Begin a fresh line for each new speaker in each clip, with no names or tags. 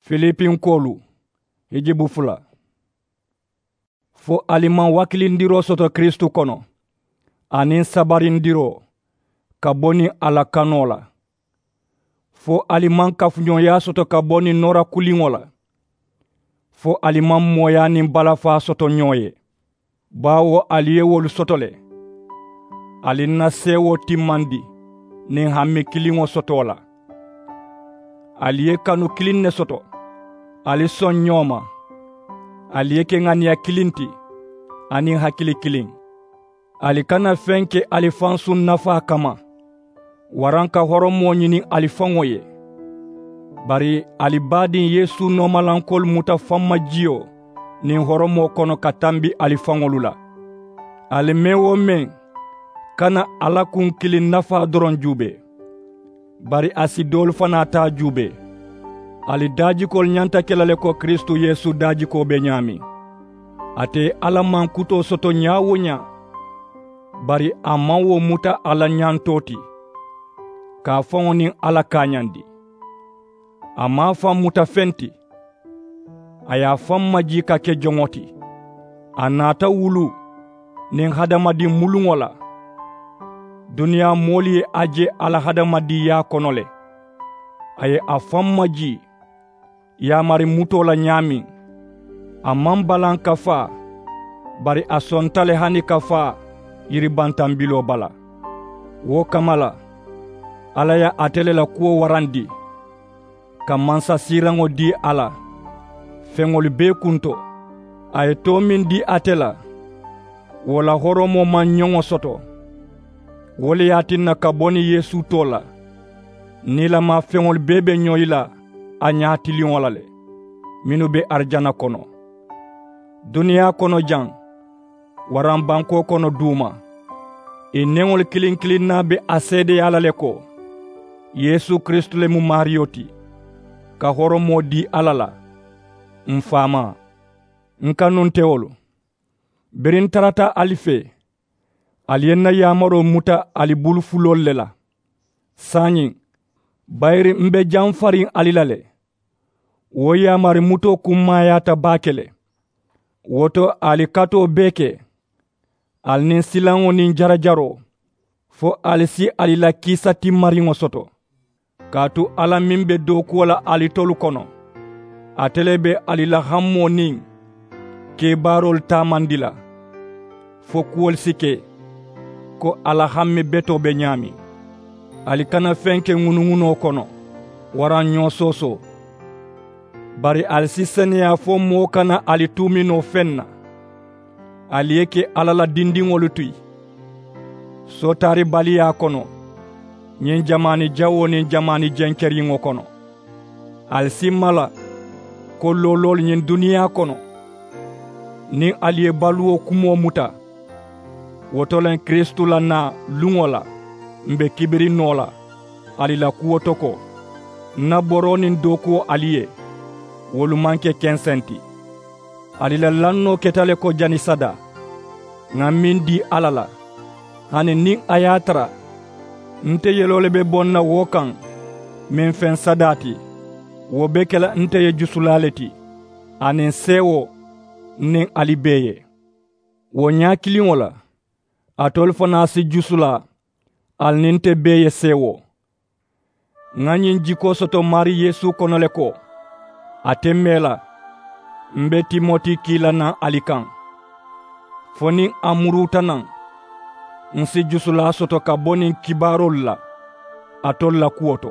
Filipin kolu hijibu fula fo aliman wakilindiro soto Kristu kono anin sabarindiro ka boni ala kanola fo aliman kafuɲoya soto ka boni nora kulingola fo aliman moya nin balafa soto ɲoye bawo aliye wolu sotole alina sewo timmandi nin hammi kilingo sotola aliye kanu kilinne soto ali son ɲoma aliye ke ŋaniya kilinti ani hakili kilin ali kana fenke alifansu nafa kama waranka horomo ɲini alifango ye bari alibadin yesu nomalankol muta famma jiyo nin horomo kono ka tambi alifangolu la ali mewo men kana ala kun kilin nafa doron jube bari asidol fana ta jube ali dajikol nyanta kelale ko Kristu Yesu dajiko be nyami ate ala man kuto soto nyawo nya bari amanwo muta ala nyantoti ka foni ala kanyandi ama fam muta fenti aya fam maji ka ke jongoti anata wulu nin hadamadi mulungola dunia moli aje ala hadamadi ya konole aye afam maji ya mari mutola nyami amman balan kafa bari asontale hani kafa yiri bantambilo bala wo kamala ala ya atele la kuo warandi ka mansa sirango di ala fengol be kunto ay to min di atela wala horomo man nyongo soto wole yatinna ka boni Yesu tola nila ma fengol bebe nyoyila a ñaatiliŋo wala le minu be arjana kono duniya kono jan waran banko kono duuma e neŋol kilin kilin na be a seedeyala le ko Yesu Kristu le mu mariyoti ka horomo di ala la nfaama nkanuntewolu birin tarata alife aliyenna yamaro muta ali bulu fulol le la sañin bayri mbe janfarin alilale wo yamari muto kummayata bakele woto ali kato beke al nin silango nin jarajaro fo ali si alila kisa timmaringo soto katu ala mimbe dokuwala ali tolu kono atelebe alila hammo nin ke barol tamandila fo kuwol sike ko ala hamme beto be nyami ali kana fenke ŋunuŋuno kono waran ɲo soso bari ali si seneya fo moo kana ali tumino fenna ali ye ke ala la dindiŋolu tuy sotari baliya kono ɲin jamani jawo nin jamani jenkeriŋo kono ali si mala ko lolol ɲin duniya kono nin ali ye baluwo kumo muta wotolen Kristu la na luŋo la mbe kibiri nola ali la kuwo toko na boro nin dokuwo aliye wolu manke kensenti ali la lanno ketale ko jani sada nga min di ala la hani nin ayatara nte yelole be bonna wo kan min fen sadati wo be kela nte ye jusulaleti anin sewo nin ali beye wo ñakiliŋo la atol fana si jusula al ninte beye sewo ŋañin jiko soto mari Yesu kono le ko ate mela mbe Timoti kila nan ali kan fonin amuruta nan nsi jusula soto ka bonin kibarol la atol la kuwoto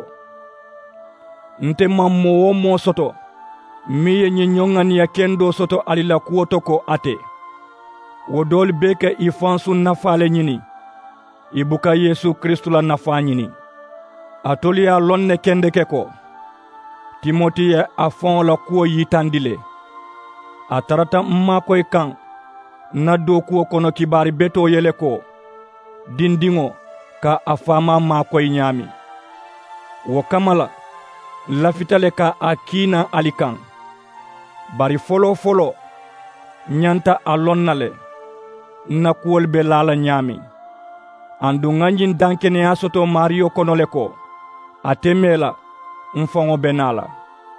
nte mammo wo mo soto mi ye ñiñoŋaniya kendo soto ali la kuwoto ko ate wo dol beke i fansu nafale ñini i buka Yesu Kristu la nafa ɲini atolu ye lon ne kende ke ko Timoti ye a faŋo la kuwo yitandile a tarata nmakoyi kaŋ na dokuwo kono kibari beto yele ko dindiŋo ka a faama makoyi ɲaami wo kama la lafita le ka a kiina ali kaŋ bari folo folo ɲanta a lon na le na kuwolu be lala ɲaami andu ŋanjin dankeneya soto Mario kono le ko ate mela nfaŋo be nala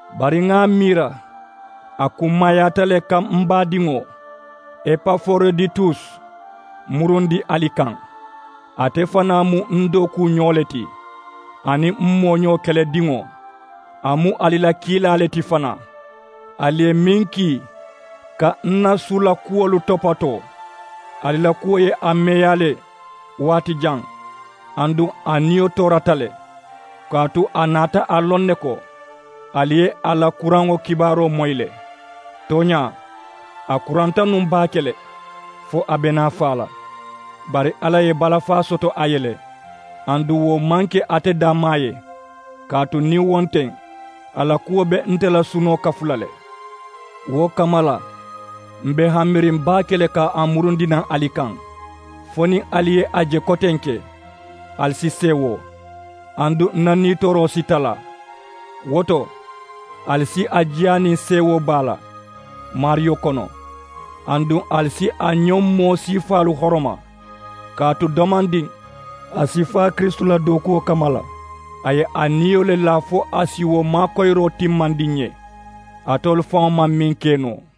bari ŋa mira a kummayata le ka n baadiŋo Epafroditus murundi ali kan. Ate fana mu n doku ɲo le ti ani n moɲo kelediŋo a mu ali la kiila le ti fana. Ali ye min ki ka n na su la kuwolu topato, ali la kuwo ye a meya le waati jan, andun a niyo torata le kaatu a nata a lon ne ko ali ye a la kuranŋo kibaro moyi le. Toɲa a kuranta nun b'a kele fo a bena fa la, bari Ala ye balafa soto a ye le, andu wo manke ate danma ye, kaatu ni wonten a la kuwo be nte la suno kafula le. Wo kama la n be hanmirin b'a kele ka a murundinan ali kan, fo ni ali ye a je koten ke ali si sewo, andu n na nitoro sita la. Woto ali si a jiya nin sewo b'a la Mariyo kono, andun ali si a ɲon mo sifalu horoma, kaatu domandin a sifa Kristu la dokuwo kama la, a ye a niyo le la fo a si wo makoyiro timmandin ye, atolu faŋo ma min ke no.